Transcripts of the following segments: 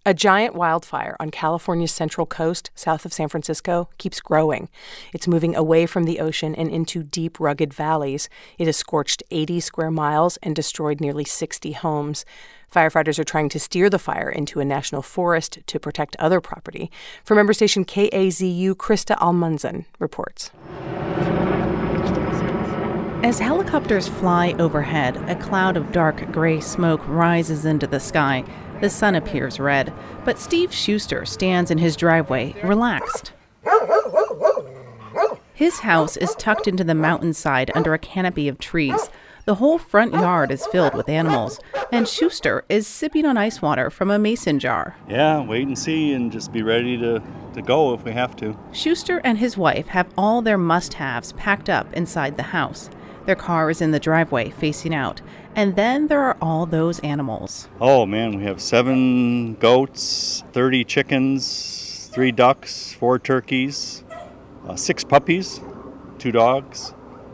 A giant wildfire on California's central coast, south of San Francisco, keeps growing. It's moving away from the ocean and into deep, rugged valleys. It has scorched 80 square miles and destroyed nearly 60 homes. Firefighters are trying to steer the fire into a national forest to protect other property. For member station KAZU, Krista Almanzan reports. As helicopters fly overhead, a cloud of dark gray smoke rises into the sky. The sun appears red, but Steve Schuster stands in his driveway, relaxed. His house is tucked into the mountainside under a canopy of trees. The whole front yard is filled with animals, and Schuster is sipping on ice water from a mason jar. Yeah, wait and see and just be ready to go if we have to. Schuster and his wife have all their must-haves packed up inside the house. Their car is in the driveway facing out. And then there are all those animals. Oh, man, we have 7 goats, 30 chickens, 3 ducks, 4 turkeys, 6 puppies, 2 dogs.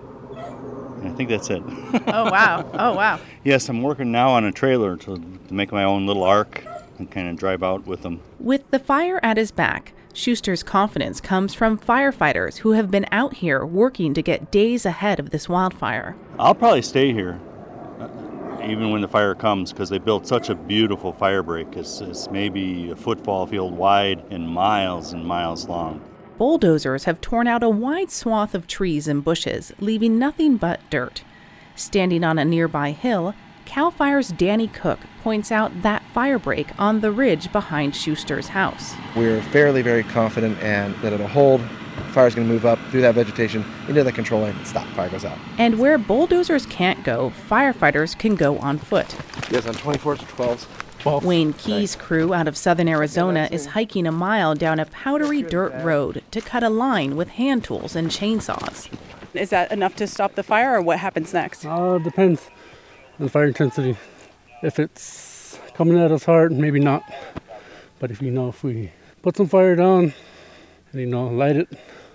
And I think that's it. Oh, wow. Oh, wow. Yes, I'm working now on a trailer to make my own little ark and kind of drive out with them. With the fire at his back, Schuster's confidence comes from firefighters who have been out here working to get days ahead of this wildfire. I'll probably stay here, even when the fire comes, because they built such a beautiful fire break. It's maybe a football field wide and miles long. Bulldozers have torn out a wide swath of trees and bushes, leaving nothing but dirt. Standing on a nearby hill, CAL FIRE's Danny Cook points out that fire break on the ridge behind Schuster's house. We're very confident and that it'll hold. Fire's going to move up through that vegetation into the control lane and stop. Fire goes out. And where bulldozers can't go, firefighters can go on foot. Yes, on 24s or 12s. 12. Wayne Key's crew out of southern Arizona is hiking a mile down a powdery dirt road to cut a line with hand tools and chainsaws. Is that enough to stop the fire, or what happens next? Depends on the fire intensity. If it's coming at us hard, maybe not. But if we put some fire down and, light it,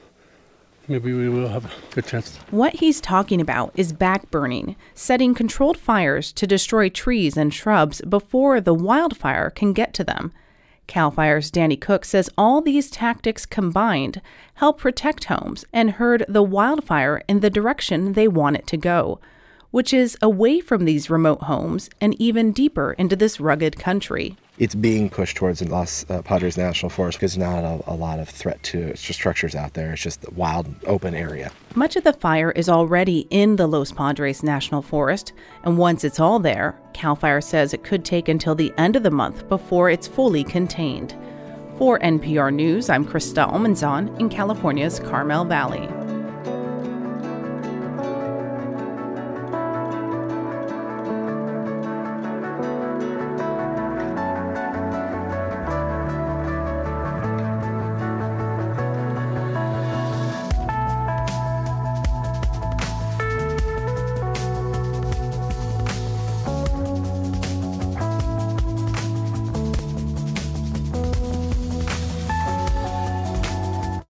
maybe we will have a good chance. What he's talking about is backburning, setting controlled fires to destroy trees and shrubs before the wildfire can get to them. CAL FIRE's Danny Cook says all these tactics combined help protect homes and herd the wildfire in the direction they want it to go, which is away from these remote homes and even deeper into this rugged country. It's being pushed towards the Los Padres National Forest because there's not a lot of threat to structures out there. It's just a wild, open area. Much of the fire is already in the Los Padres National Forest, and once it's all there, CAL FIRE says it could take until the end of the month before it's fully contained. For NPR News, I'm Krista Almanzan in California's Carmel Valley.